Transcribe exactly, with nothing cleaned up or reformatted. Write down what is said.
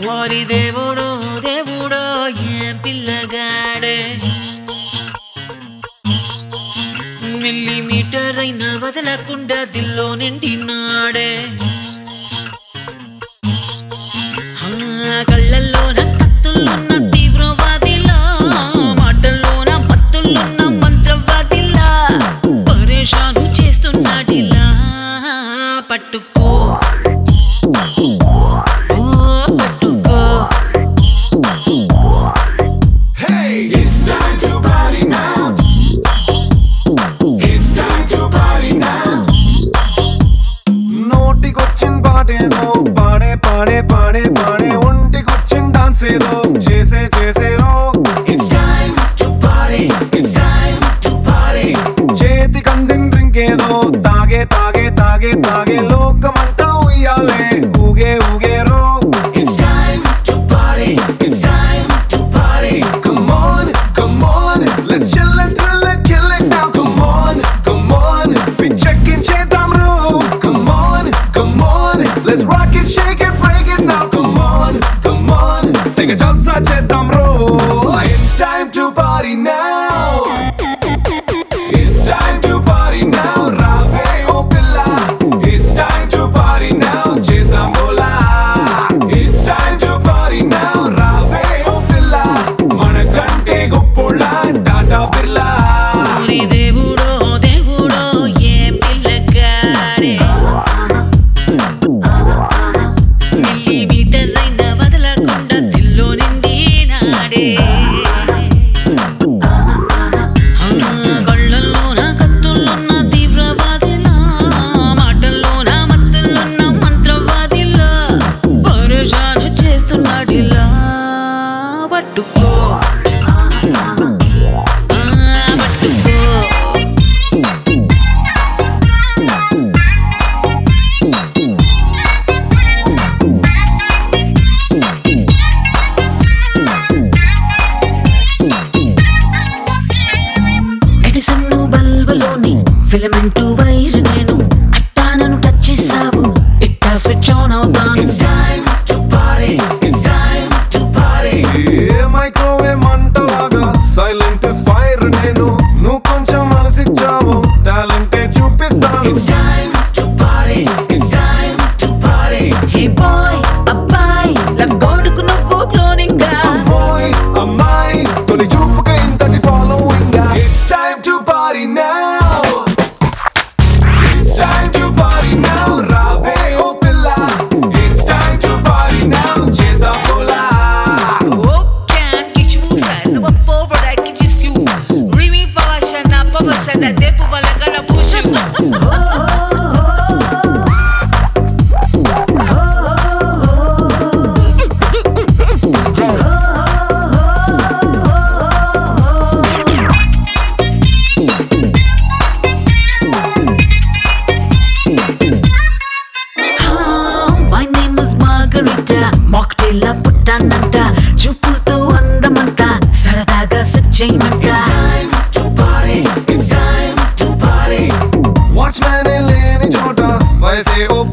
ఓరి దేవుడో దేవుడో ఏం పిల్లగాడే మిల్లీమీటర్ అయినా వదలకుండా దిల్లో నిండినాడే కళ్ళల్లోన కత్తులున్న తీవ్రవాదిలా మాటల్లోన మత్తులున్న మంత్రవాదిలా పరేషాను చేస్తున్నాడిలా పట్టుకో పట్టుకో Hey, it's time to party now. It's time to party now. నోటికొచ్చిన పాటేదో పాడే పాడే పాడే పాడే ఒంటికొచ్చిన డాన్స్ ఏదో చేసే చేసేరో It's time to party. It's time to party. చేతి కందిన డ్రింక్ ఏదో తాగే తాగే తాగే తాగే లోకమంతా ఉయ్యాలే ఊగే ఊగేరో It's time to party. It's time to party. Come on, come on, let's chill and thrill and kill it now. Come on, come on, we checkin' చేద్దాం రో. Come on, come on, let's rock it, shake it, break it now. Come on, come on, తెగ జల్సా చేద్దాం రో. It's time to party now. It's time to party now. రావే ఓ పిల్ల. It's time to party now. చేద్దాం బోలా. It's time to party now. రావే ఓ పిల్ల. మనకంటే గొప్పోళ్ళ టాటా బిర్లా. ఓరి దేవుడో దేవుడో ఏం పిల్లగాడే మిల్లీమీటర్ అయినా వదలకుండా దిల్లో నిండినాడే కళ్ళల్లోన కత్తులున్న తీవ్రవాదిలా మాటల్లోన మత్తులున్న మంత్రవాదిలా పరేషాను చేస్తున్నాడిలా పట్టుకో పట్టుకో ఎడిసన్ బల్బులోని ఫిలమెంట్ వైర్ నేను అట్టా నన్ను టచ్ చేసావు ఇట్టా స్విచ్ ఆన్ అవుతాను It's time to party. It's time to party. ఏ మైక్రోవేవ్ మంటలాగా సైలెంట్ ఫైర్ నేను నువ్వు కొంచెం మనసిచ్చావు టాలెంటే చూపిస్తాను It's time to party. It's time to party. Hey boy అబ్బాయి లవ్ గోడుకు నువ్వు క్లోనింగ్ గా అమ్మాయి అమ్మాయి తొలి చూపుగా ఇంతటి following it's time to party now it's time to party now రావే ఓ పిల్ల it's time to party now చేద్దాం బోలా Oh, can't get you sad. No one forward, I can just you. Remy Pavashana, Papa said that they put like gonna push you. My name is Margarita. Mocktail పుట్టానంట చూపుతో అందమంతా సరదాగా set చేయమంట It's time to party. It's time to party. Watchman లేని చోట వయసే ఓ